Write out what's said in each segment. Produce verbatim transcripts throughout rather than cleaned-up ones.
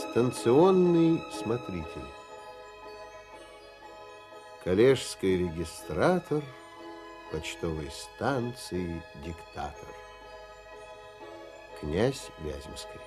Станционный смотритель. Коллежский регистратор почтовой станции «Диктатор». Князь Вяземский.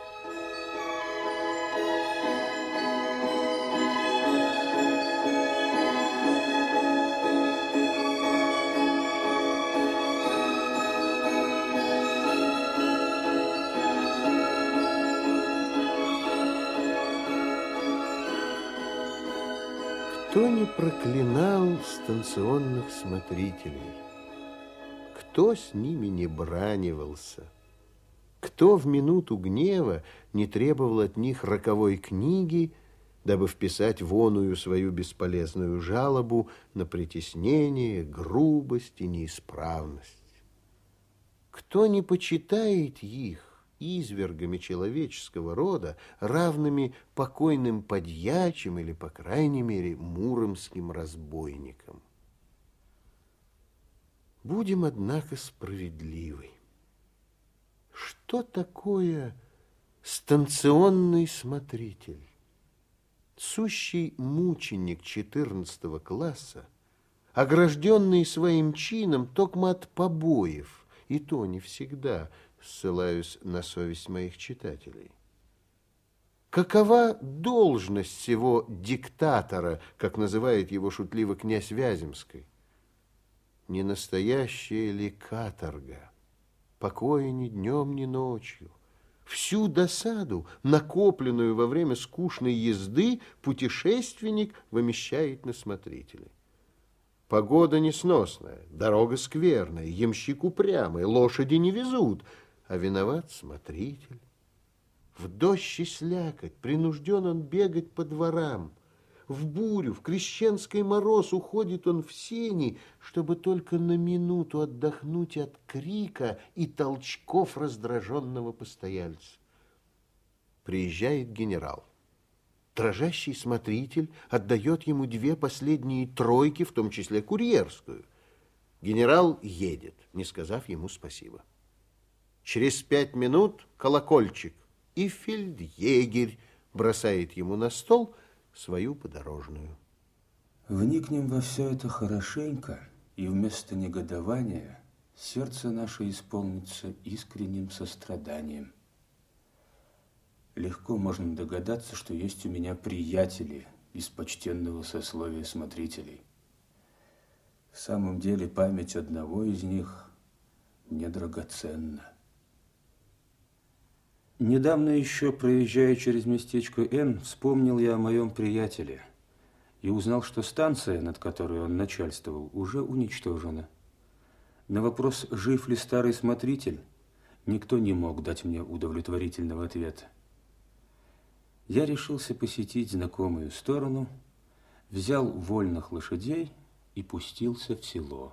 Кто не проклинал станционных смотрителей? Кто с ними не бранивался? Кто в минуту гнева не требовал от них роковой книги, дабы вписать воную свою бесполезную жалобу на притеснение, грубость и неисправность? Кто не почитает их извергами человеческого рода, равными покойным подьячим или, по крайней мере, муромским разбойникам? Будем, однако, справедливы. Что такое станционный смотритель? Сущий мученик четырнадцатого класса, огражденный своим чином токмо от побоев, и то не всегда, ссылаюсь на совесть моих читателей. Какова должность сего диктатора, как называет его шутливо князь Вяземский? Не настоящая ли каторга? Покоя ни днем, ни ночью. Всю досаду, накопленную во время скучной езды, путешественник вымещает на смотрителе. Погода несносная, дорога скверная, ямщик упрямый, лошади не везут, а виноват смотритель. В дождь и слякоть принужден он бегать по дворам. В бурю, в крещенский мороз уходит он в сени, чтобы только на минуту отдохнуть от крика и толчков раздраженного постояльца. Приезжает генерал. Дрожащий смотритель отдает ему две последние тройки, в том числе курьерскую. Генерал едет, не сказав ему спасибо. Через пять минут колокольчик, и фельдъегерь бросает ему на стол свою подорожную. Вникнем во все это хорошенько, и вместо негодования сердце наше исполнится искренним состраданием. Легко можно догадаться, что есть у меня приятели из почтенного сословия смотрителей. В самом деле память одного из них мне драгоценна. Недавно еще, проезжая через местечко Н, вспомнил я о моем приятеле и узнал, что станция, над которой он начальствовал, уже уничтожена. На вопрос, жив ли старый смотритель, никто не мог дать мне удовлетворительного ответа. Я решился посетить знакомую сторону, взял вольных лошадей и пустился в село.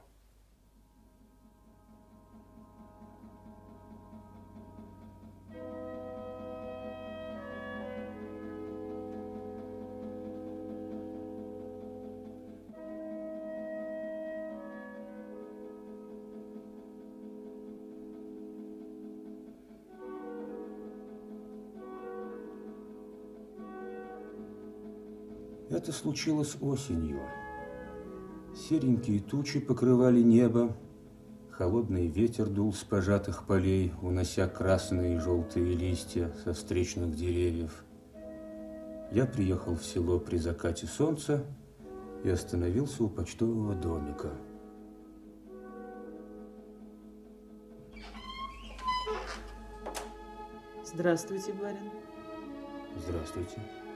Это случилось осенью. Серенькие тучи покрывали небо, холодный ветер дул с пожатых полей, унося красные и желтые листья со встречных деревьев. Я приехал в село при закате солнца и остановился у почтового домика. Здравствуйте, барин. Здравствуйте.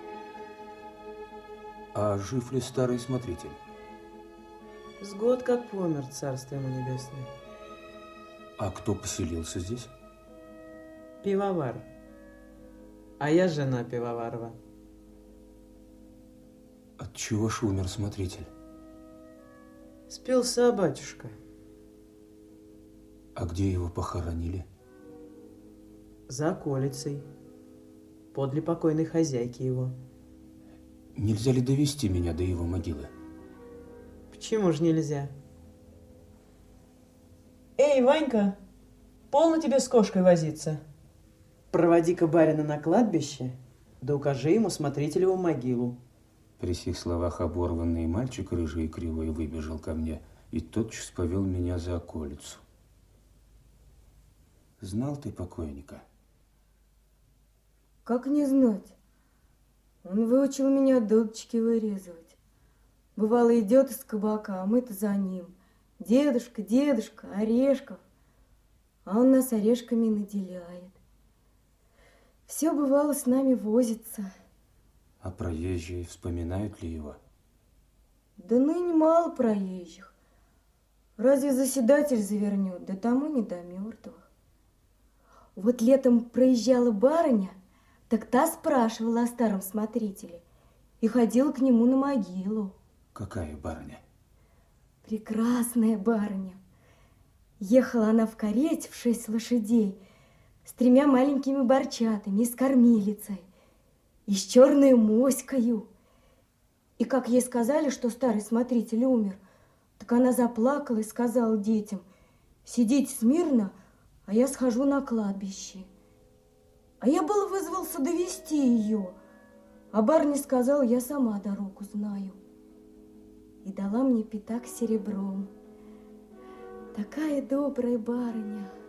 А жив ли старый смотритель? С год как помер, царство ему небесное. А кто поселился здесь? Пивовар. А я жена Пивоварова. Отчего ж умер смотритель? Спился батюшка. А где его похоронили? За околицей. Подле покойной хозяйки его. Нельзя ли довести меня до его могилы? Почему же нельзя? Эй, Ванька, полно тебе с кошкой возиться. Проводи-ка барина на кладбище, Да укажи ему смотрителеву могилу. При сих словах оборванный мальчик, рыжий и кривой, выбежал ко мне и тотчас повел меня за околицу. Знал ты покойника? Как не знать? Он выучил меня дудочки вырезывать. Бывало, идет из кабака, а мы-то за ним. Дедушка, дедушка, орешков. А он нас орешками наделяет. Все, бывало, с нами возится. А проезжие вспоминают ли его? Да ныне мало проезжих. Разве заседатель завернет, да тому не до мертвых. Вот летом проезжала барыня, так та спрашивала о старом смотрителе и ходила к нему на могилу. Какая барыня? Прекрасная барыня. Ехала она в карете в шесть лошадей с тремя маленькими борчатами и с кормилицей, и с черной моською. И как ей сказали, что старый смотритель умер, так она заплакала и сказала детям: сидите смирно, а я схожу на кладбище. А я было вызвался довести ее, а барыня сказала: я сама дорогу знаю. И дала мне пятак серебром. Такая добрая барыня.